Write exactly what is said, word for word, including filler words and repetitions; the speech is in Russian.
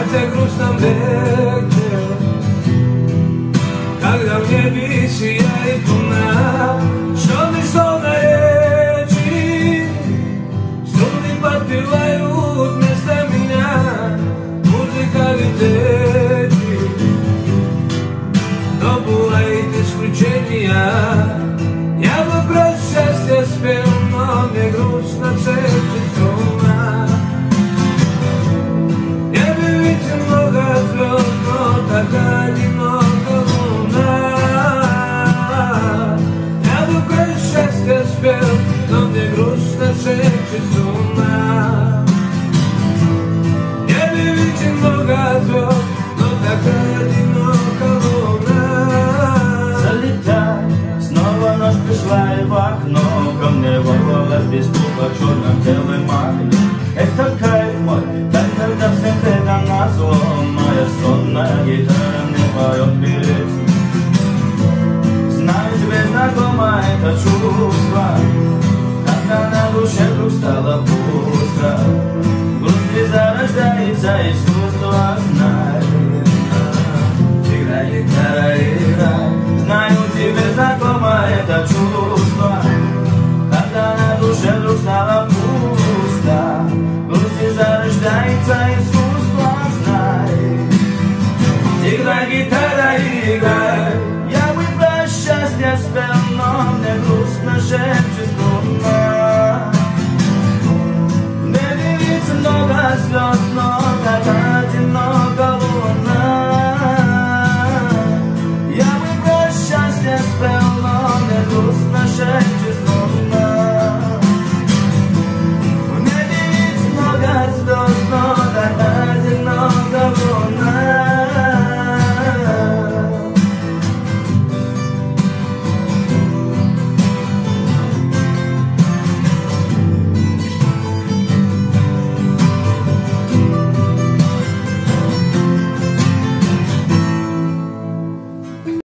сердце грустном веке, когда в небе сияет луна, черный сон на речи, струны подпевают вместо меня, музыка летит, но бывает исключения. Я бы про счастье спел, но мне грустно в сердце струна. В небе ведь много звезд, но так одиноко луна. Я бы про счастье спел, но мне грустно в сердце струна. В небе ведь много звезд, но так одиноко луна. Залетай, снова ночь пришла и в окно ко мне ворвалась без стука черно-белый май. Это кайф мой, так когда всем предам назло, моя сонная гитара мне поет певец. Знаю, тебе знакомо это чувство, когда на душе вдруг стало пусто. В груди зарождается искусство, знай. Играй, гитара, играй. Знаю, тебе знакомо это чувство, когда на душе вдруг стало пусто. В груди зарождается искусство, знай. Играй, гитара, играй. Я бы про счастье спел, но мне грустно же.